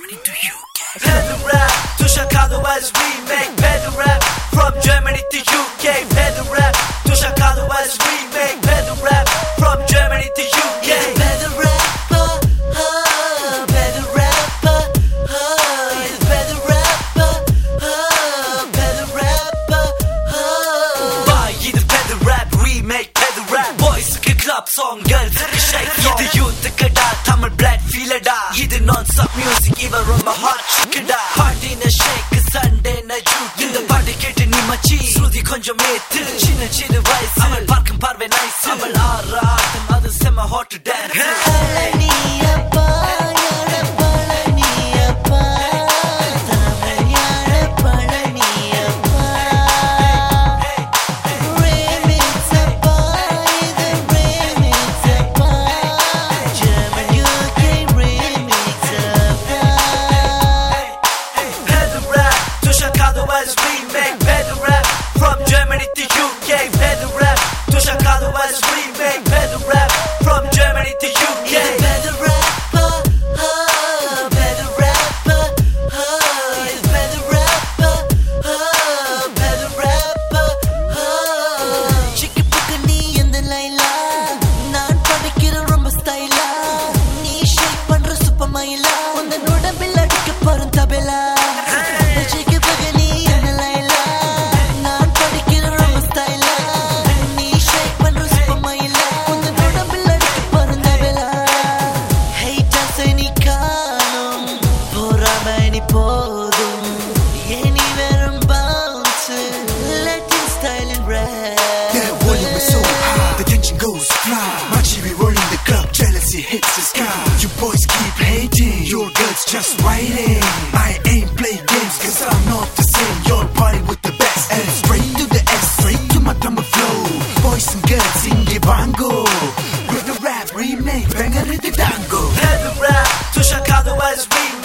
Germany to UK. Pedal rap to Chicago as we make pedal rap from Germany to UK. Pedal rap to Chicago as we make pedal rap from Germany to UK. Pedal rapper, pedal rapper, pedal rapper, pedal rapper. Buy the pedal rap, remake pedal rap. Boys ke club song, girls ke shake song. This youth ke da, Tamil blood feel da. This non-stop music, even on my heart chick da. Party na shake, Sunday na juke. In the party kete ni machi, Sruthi konjam metu. China china voice, amal parkam parve nice. Amal aaratam, adu sema hot to dance. As we make pedal rap from Germany to UK. Pedal rap to Chicago as we make pedal rap from Germany to UK. Pedal rapper, pedal rapper, pedal rapper, pedal rapper. Chicky Pukani and the Laila, Nan Padikira Rumba Styla. Ni shake Pandra Super Maila, on the Noda Billa Paranta Bella. Hits the sky. You boys keep hating, your girls just writing. I ain't play games cause I'm not the same. Your party with the best. And straight to the S, straight to my drummer flow. Boys and girls sing Bango. With the rap remake, banger the dango. Pedal rap to Chicago as we